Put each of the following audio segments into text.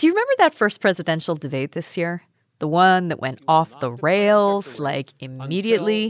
Do you remember that first presidential debate this year? The one that went off the rails, like, immediately?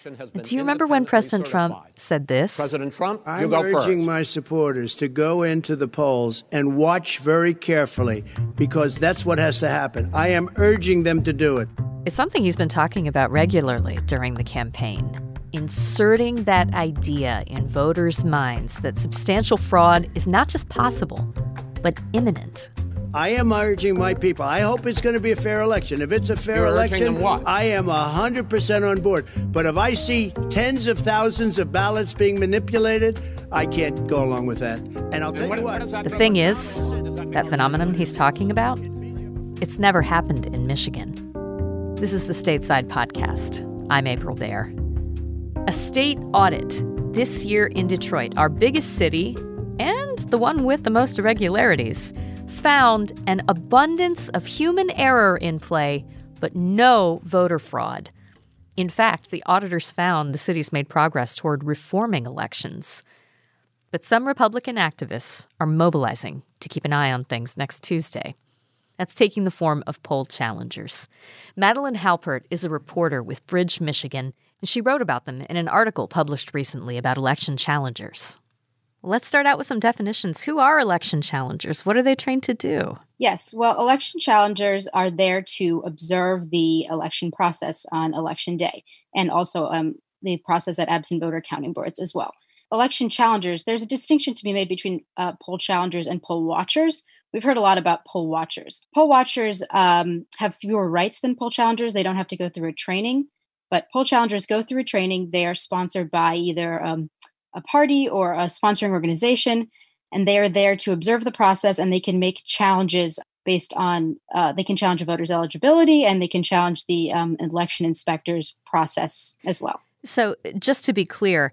Do you remember when President Trump said this? President Trump, you I'm go first. urging my supporters to go into the polls and watch very carefully, because that's what has to happen. I am urging them to do it. It's something he's been talking about regularly during the campaign. Inserting that idea in voters' minds that substantial fraud is not just possible, but imminent. I am urging my people. I hope it's going to be a fair election. If it's a fair election, I am 100% on board. But if I see tens of thousands of ballots being manipulated, I can't go along with that. And I'll tell you what. The thing is, that phenomenon he's talking about, it's never happened in Michigan. This is the Stateside Podcast. I'm April Baer. A state audit this year in Detroit, our biggest city and the one with the most irregularities, found an abundance of human error in play, but no voter fraud. In fact, the auditors found the city's made progress toward reforming elections. But some Republican activists are mobilizing to keep an eye on things next Tuesday. That's taking the form of poll challengers. Madeline Halpert is a reporter with Bridge, Michigan, and she wrote about them in an article published recently about election challengers. Let's start out with some definitions. Who are election challengers? What are they trained to do? Yes, well, election challengers are there to observe the election process on election day, and also the process at absent voter counting boards as well. Election challengers, there's a distinction to be made between poll challengers and poll watchers. We've heard a lot about poll watchers. Poll watchers have fewer rights than poll challengers. They don't have to go through a training, but poll challengers go through a training. They are sponsored by either a party or a sponsoring organization, and they are there to observe the process, and they can make challenges based on, they can challenge a voter's eligibility, and they can challenge the election inspector's process as well. So just to be clear,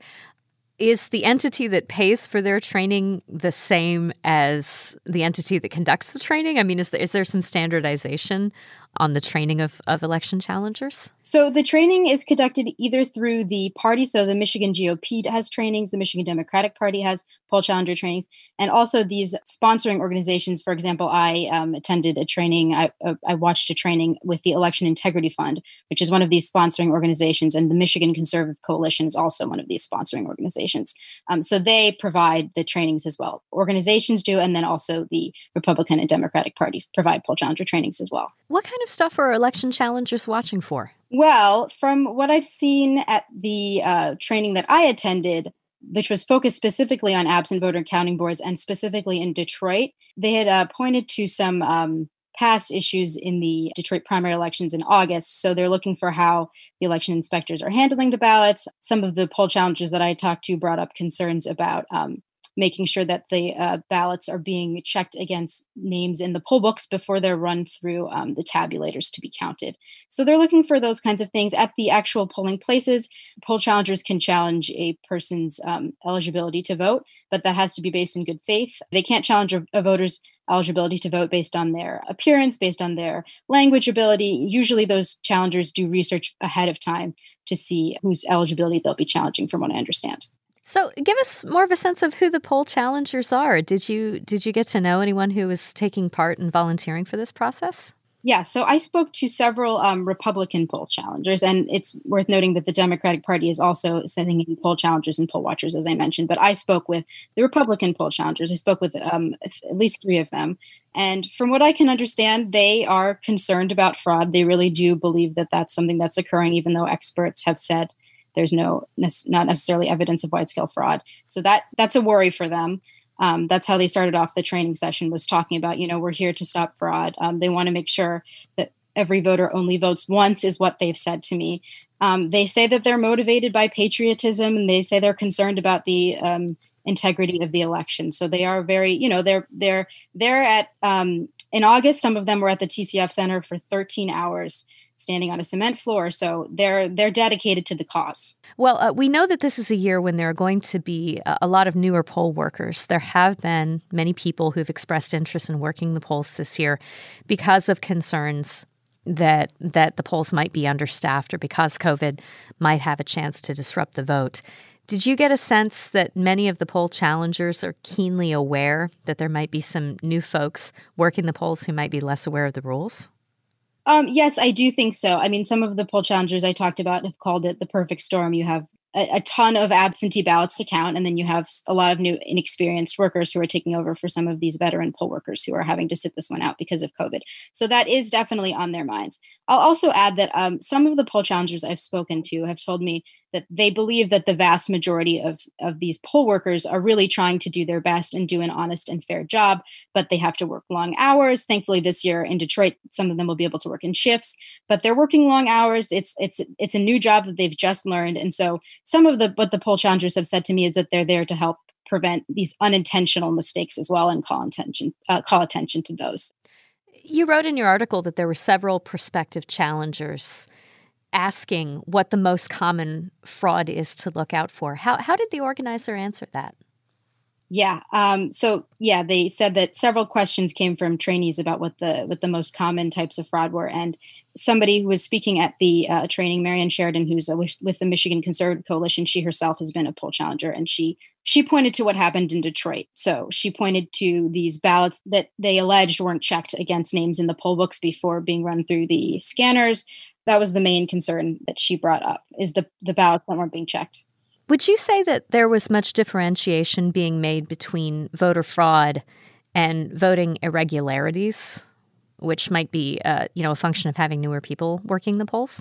is the entity that pays for their training the same as the entity that conducts the training? I mean, is there some standardization on the training of election challengers? So the training is conducted either through the party. So the Michigan GOP has trainings, the Michigan Democratic Party has poll challenger trainings, and also these sponsoring organizations. For example, I attended a training, I watched a training with the Election Integrity Fund, which is one of these sponsoring organizations, and the Michigan Conservative Coalition is also one of these sponsoring organizations. So they provide the trainings as well. Organizations do, and then also the Republican and Democratic parties provide poll challenger trainings as well. What kind of stuff are election challengers watching for? Well, from what I've seen at the training that I attended, which was focused specifically on absent voter counting boards and specifically in Detroit, they had pointed to some past issues in the Detroit primary elections in August. So they're looking for how the election inspectors are handling the ballots. Some of the poll challengers that I talked to brought up concerns about making sure that the ballots are being checked against names in the poll books before they're run through the tabulators to be counted. So they're looking for those kinds of things. At the actual polling places, poll challengers can challenge a person's eligibility to vote, but that has to be based in good faith. They can't challenge a voter's eligibility to vote based on their appearance, based on their language ability. Usually those challengers do research ahead of time to see whose eligibility they'll be challenging, from what I understand. So give us more of a sense of who the poll challengers are. Did you get to know anyone who was taking part and volunteering for this process? Yeah, so I spoke to several Republican poll challengers, and it's worth noting that the Democratic Party is also sending in poll challengers and poll watchers, as I mentioned. But I spoke with the Republican poll challengers. I spoke with at least 3 of them. And from what I can understand, they are concerned about fraud. They really do believe that that's something that's occurring, even though experts have said there's not necessarily evidence of wide-scale fraud. So that's a worry for them. That's how they started off the training session, was talking about, we're here to stop fraud. They want to make sure that every voter only votes once, is what they've said to me. They say that they're motivated by patriotism, and they say they're concerned about the integrity of the election. So they are very, they're at, in August, some of them were at the TCF Center for 13 hours. Standing on a cement floor. So they're dedicated to the cause. Well, we know that this is a year when there are going to be a lot of newer poll workers. There have been many people who've expressed interest in working the polls this year because of concerns that the polls might be understaffed, or because COVID might have a chance to disrupt the vote. Did you get a sense that many of the poll challengers are keenly aware that there might be some new folks working the polls who might be less aware of the rules? Yes, I do think so. I mean, some of the poll challengers I talked about have called it the perfect storm. You have a ton of absentee ballots to count, and then you have a lot of new inexperienced workers who are taking over for some of these veteran poll workers who are having to sit this one out because of COVID. So that is definitely on their minds. I'll also add that some of the poll challengers I've spoken to have told me that they believe that the vast majority of these poll workers are really trying to do their best and do an honest and fair job, but they have to work long hours. Thankfully, this year in Detroit, some of them will be able to work in shifts, but they're working long hours. It's a new job that they've just learned. And so some of what the poll challengers have said to me is that they're there to help prevent these unintentional mistakes as well and call attention to those. You wrote in your article that there were several prospective challengers asking what the most common fraud is to look out for. How did the organizer answer that? Yeah. They said that several questions came from trainees about what the most common types of fraud were. And somebody who was speaking at the training, Marianne Sheridan, who's with the Michigan Conservative Coalition, she herself has been a poll challenger, and she pointed to what happened in Detroit. So she pointed to these ballots that they alleged weren't checked against names in the poll books before being run through the scanners. That was the main concern that she brought up, is the ballots that weren't being checked. Would you say that there was much differentiation being made between voter fraud and voting irregularities, which might be a function of having newer people working the polls?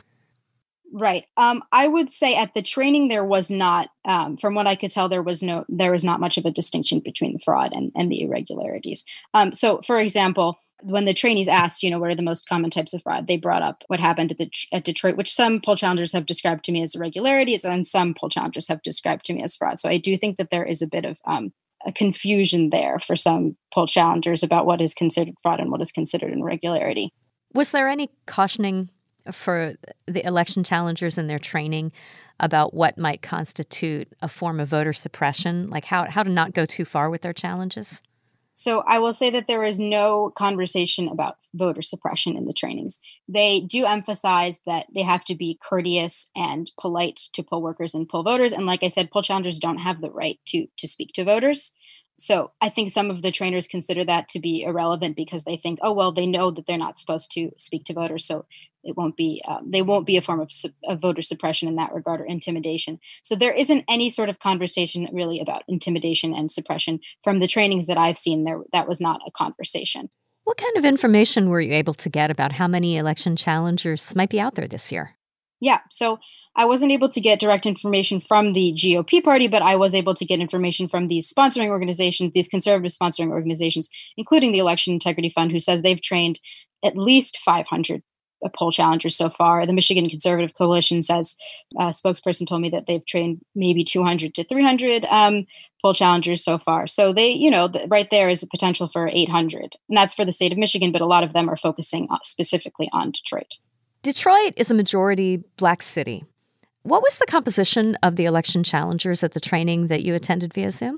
Right. I would say at the training there was not, from what I could tell, there was not much of a distinction between the fraud and the irregularities. So, for example, when the trainees asked, what are the most common types of fraud, they brought up what happened at Detroit, which some poll challengers have described to me as irregularities, and some poll challengers have described to me as fraud. So I do think that there is a bit of a confusion there for some poll challengers about what is considered fraud and what is considered an irregularity. Was there any cautioning for the election challengers in their training about what might constitute a form of voter suppression, like how to not go too far with their challenges? So I will say that there is no conversation about voter suppression in the trainings. They do emphasize that they have to be courteous and polite to poll workers and poll voters. And like I said, poll challengers don't have the right to speak to voters. So I think some of the trainers consider that to be irrelevant because they think, they know that they're not supposed to speak to voters. So it won't be, they won't be a form of voter suppression in that regard or intimidation. So there isn't any sort of conversation really about intimidation and suppression from the trainings that I've seen. That was not a conversation. What kind of information were you able to get about how many election challengers might be out there this year? Yeah, so I wasn't able to get direct information from the GOP party, but I was able to get information from these sponsoring organizations, these conservative sponsoring organizations, including the Election Integrity Fund, who says they've trained at least 500 poll challengers so far. The Michigan Conservative Coalition says, a spokesperson told me that they've trained maybe 200 to 300 poll challengers so far. So they, right there is a potential for 800. And that's for the state of Michigan, but a lot of them are focusing specifically on Detroit. Detroit is a majority Black city. What was the composition of the election challengers at the training that you attended via Zoom?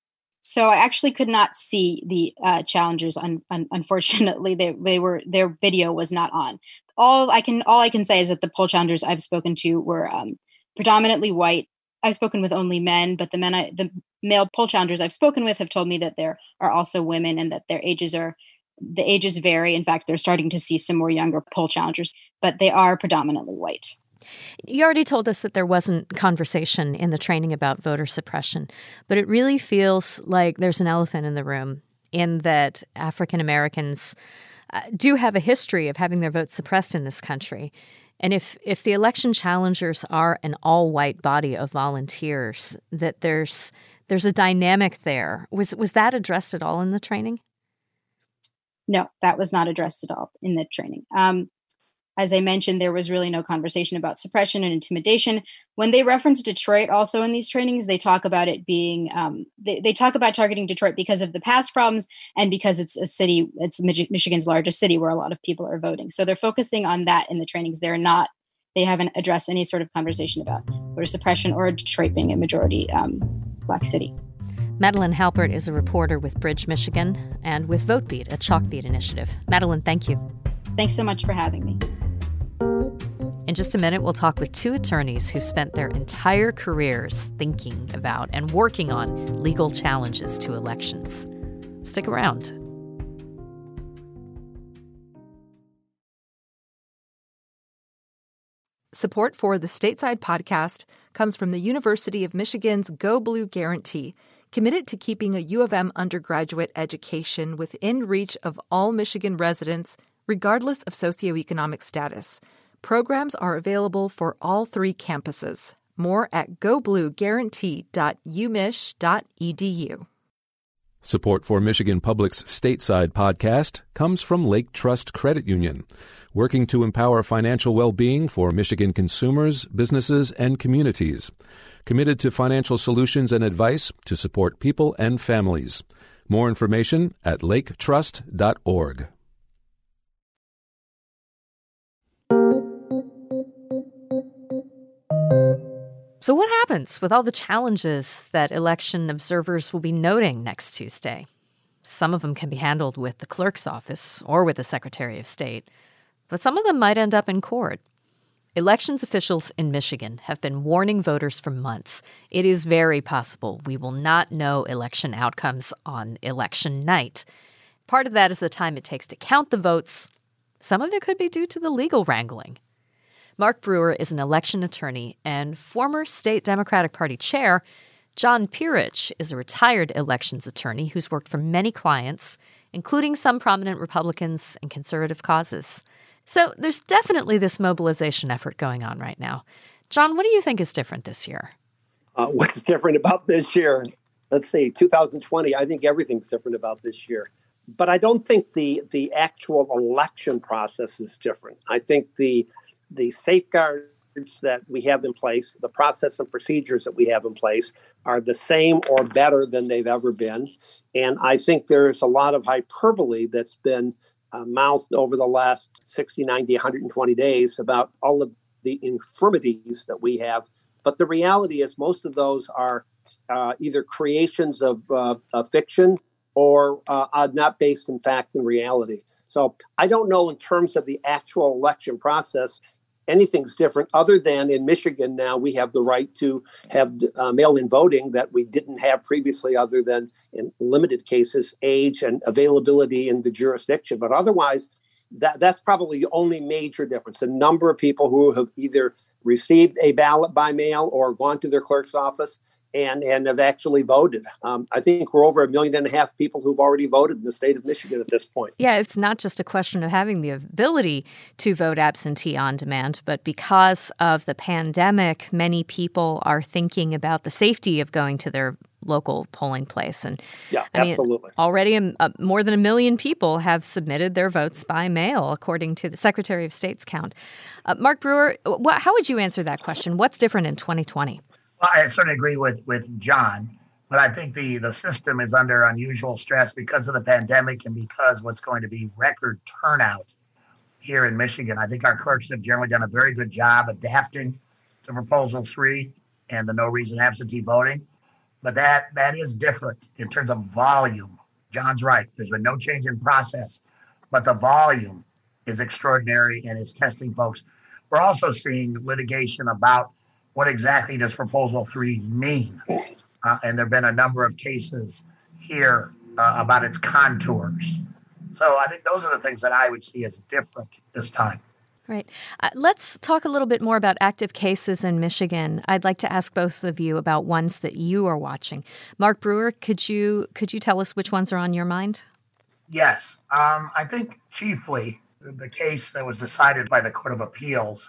So I actually could not see the challengers. Unfortunately, their video was not on. All I can say is that the poll challengers I've spoken to were predominantly white. I've spoken with only men, but the male poll challengers I've spoken with have told me that there are also women and that the ages vary. In fact, they're starting to see some more younger poll challengers, but they are predominantly white. You already told us that there wasn't conversation in the training about voter suppression, but it really feels like there's an elephant in the room in that African Americans do have a history of having their votes suppressed in this country. And if the election challengers are an all-white body of volunteers, that there's a dynamic there. Was that addressed at all in the training? No, that was not addressed at all in the training. As I mentioned, there was really no conversation about suppression and intimidation. When they reference Detroit also in these trainings, they talk about it being, they talk about targeting Detroit because of the past problems and because it's a city, it's Michigan's largest city where a lot of people are voting. So they're focusing on that in the trainings. They haven't addressed any sort of conversation about voter suppression or Detroit being a majority Black city. Madeline Halpert is a reporter with Bridge, Michigan, and with VoteBeat, a Chalkbeat initiative. Madeline, thank you. Thanks so much for having me. In just a minute, we'll talk with two attorneys who've spent their entire careers thinking about and working on legal challenges to elections. Stick around. Support for the Stateside podcast comes from the University of Michigan's Go Blue Guarantee, committed to keeping a U of M undergraduate education within reach of all Michigan residents, regardless of socioeconomic status. Programs are available for all three campuses. More at goblueguarantee.umich.edu. Support for Michigan Public's Stateside podcast comes from Lake Trust Credit Union, working to empower financial well-being for Michigan consumers, businesses, and communities. Committed to financial solutions and advice to support people and families. More information at laketrust.org. So what happens with all the challenges that election observers will be noting next Tuesday? Some of them can be handled with the clerk's office or with the Secretary of State, but some of them might end up in court. Elections officials in Michigan have been warning voters for months. It is very possible we will not know election outcomes on election night. Part of that is the time it takes to count the votes. Some of it could be due to the legal wrangling. Mark Brewer is an election attorney and former state Democratic Party chair. John Pirich is a retired elections attorney who's worked for many clients, including some prominent Republicans and conservative causes. So there's definitely this mobilization effort going on right now. John, what do you think is different this year? What's different about this year? Let's see, 2020, I think everything's different about this year. But I don't think the actual election process is different. I think the safeguards that we have in place, the process and procedures that we have in place are the same or better than they've ever been. And I think there's a lot of hyperbole that's been mouthed over the last 60, 90, 120 days about all of the infirmities that we have. But the reality is most of those are either creations of fiction or are not based in fact and reality. So I don't know in terms of the actual election process, anything's different other than in Michigan now we have the right to have mail-in voting that we didn't have previously other than in limited cases, age and availability in the jurisdiction. But otherwise, that's probably the only major difference. The number of people who have either received a ballot by mail or gone to their clerk's office and have actually voted. I think we're over 1.5 million people who've already voted in the state of Michigan at this point. Yeah, it's not just a question of having the ability to vote absentee on demand, but because of the pandemic, many people are thinking about the safety of going to their local polling place. And yeah, absolutely. Already more than 1 million people have submitted their votes by mail, according to the Secretary of State's count. Mark Brewer, how would you answer that question? What's different in 2020? Well, I certainly agree with John, but I think the system is under unusual stress because of the pandemic and because what's going to be record turnout here in Michigan. I think our clerks have generally done a very good job adapting to Proposal 3 and the no reason absentee voting. But that is different in terms of volume. John's right. There's been no change in process, but the volume is extraordinary and it's testing folks. We're also seeing litigation about what exactly does Proposal 3 mean? And there have been a number of cases here about its contours. So I think those are the things that I would see as different this time. Right. Let's talk a little bit more about active cases in Michigan. I'd like to ask both of you about ones that you are watching. Mark Brewer, could you tell us which ones are on your mind? Yes. I think chiefly the case that was decided by the Court of Appeals,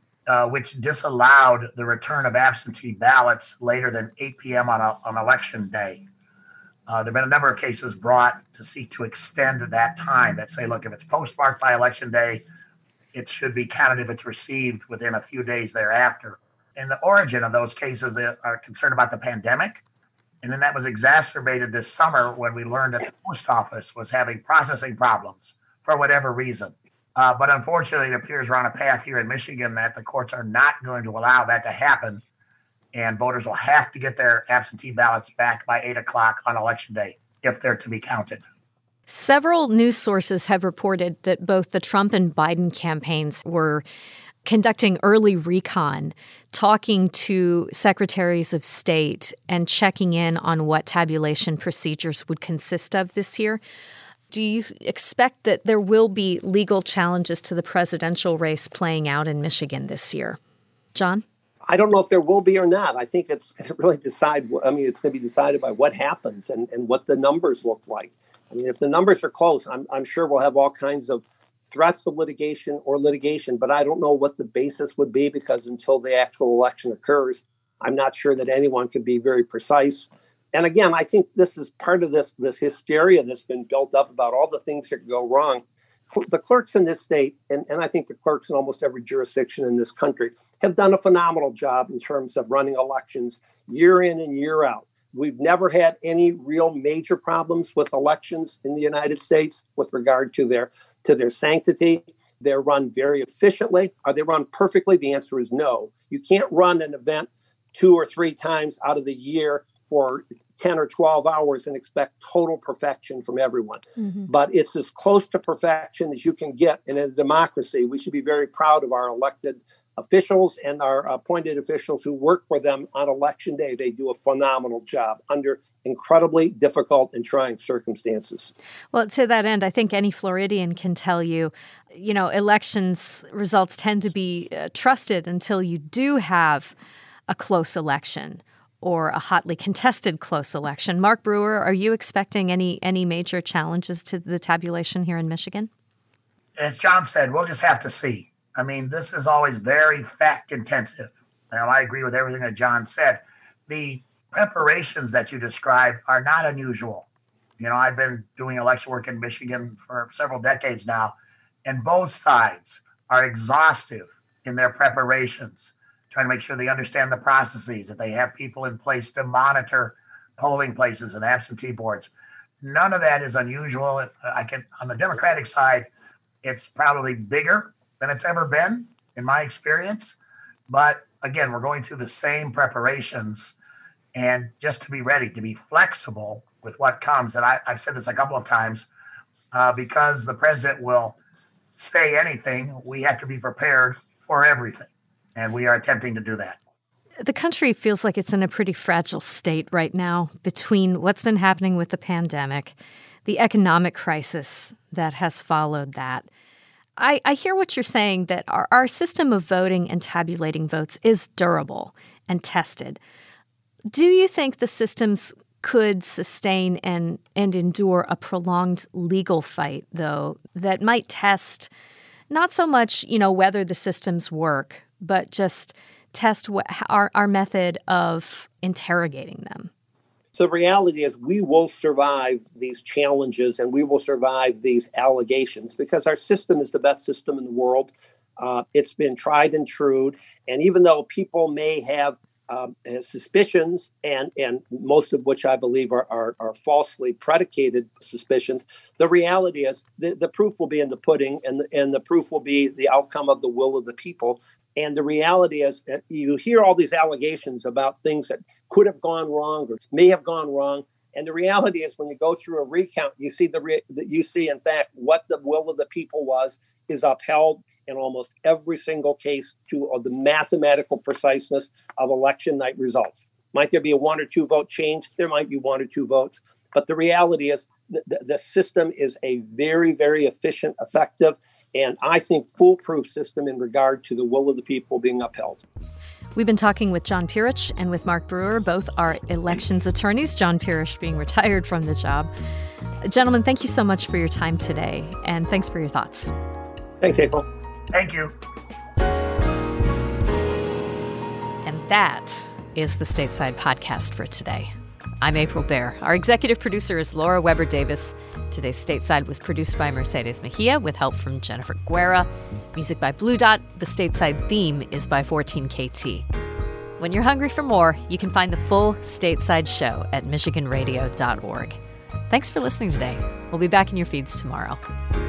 which disallowed the return of absentee ballots later than 8 p.m. on election day. There have been a number of cases brought to seek to extend that time that say, look, if it's postmarked by election day, it should be counted if it's received within a few days thereafter. And the origin of those cases are concerned about the pandemic. And then that was exacerbated this summer when we learned that the post office was having processing problems for whatever reason. But unfortunately, it appears we're on a path here in Michigan that the courts are not going to allow that to happen. And voters will have to get their absentee ballots back by 8 o'clock on election day if they're to be counted. Several news sources have reported that both the Trump and Biden campaigns were conducting early recon, talking to secretaries of state, and checking in on what tabulation procedures would consist of this year. Do you expect that there will be legal challenges to the presidential race playing out in Michigan this year? John? I don't know if there will be or not. I think it's really it's going to be decided by what happens and what the numbers look like. I mean, if the numbers are close, I'm sure we'll have all kinds of threats of litigation, but I don't know what the basis would be, because until the actual election occurs, I'm not sure that anyone could be very precise. And again, I think this is part of this hysteria that's been built up about all the things that go wrong. The clerks in this state, and I think the clerks in almost every jurisdiction in this country, have done a phenomenal job in terms of running elections year in and year out. We've never had any real major problems with elections in the United States with regard to their sanctity. They're run very efficiently. Are they run perfectly? The answer is no. You can't run an event 2 or 3 times out of the year for 10 or 12 hours and expect total perfection from everyone. Mm-hmm. But it's as close to perfection as you can get in a democracy. We should be very proud of our elected officials and our appointed officials who work for them on election day. They do a phenomenal job under incredibly difficult and trying circumstances. Well, to that end, I think any Floridian can tell you, elections results tend to be trusted until you do have a close election or a hotly contested close election. Mark Brewer, are you expecting any major challenges to the tabulation here in Michigan? As John said, we'll just have to see. I mean, this is always very fact intensive. I agree with everything that John said. The preparations that you described are not unusual. I've been doing election work in Michigan for several decades now, and both sides are exhaustive in their preparations, trying to make sure they understand the processes, that they have people in place to monitor polling places and absentee boards. None of that is unusual. On the Democratic side, it's probably bigger than it's ever been, in my experience. But again, we're going through the same preparations, and just to be ready, to be flexible with what comes. And I've said this a couple of times, because the president will say anything, we have to be prepared for everything. And we are attempting to do that. The country feels like it's in a pretty fragile state right now between what's been happening with the pandemic, the economic crisis that has followed that. I hear what you're saying, that our system of voting and tabulating votes is durable and tested. Do you think the systems could sustain and endure a prolonged legal fight, though, that might test not so much, whether the systems work, but just test our method of interrogating them? So the reality is we will survive these challenges and we will survive these allegations because our system is the best system in the world. It's been tried and true. And even though people may have suspicions, and most of which I believe are falsely predicated suspicions, the reality is the proof will be in the pudding, and the proof will be the outcome of the will of the people. And the reality is that you hear all these allegations about things that could have gone wrong or may have gone wrong. And the reality is when you go through a recount, you see in fact what the will of the people was is upheld in almost every single case to the mathematical preciseness of election night results. Might there be a 1 or 2 vote change? There might be 1 or 2 votes. But the reality is the system is a very, very efficient, effective, and I think foolproof system in regard to the will of the people being upheld. We've been talking with John Purich and with Mark Brewer. Both are elections attorneys, John Purich being retired from the job. Gentlemen, thank you so much for your time today, and thanks for your thoughts. Thanks, April. Thank you. And that is the Stateside Podcast for today. I'm April Baer. Our executive producer is Laura Weber Davis. Today's Stateside was produced by Mercedes Mejia with help from Jennifer Guerra. Music by Blue Dot. The Stateside theme is by 14KT. When you're hungry for more, you can find the full Stateside show at michiganradio.org. Thanks for listening today. We'll be back in your feeds tomorrow.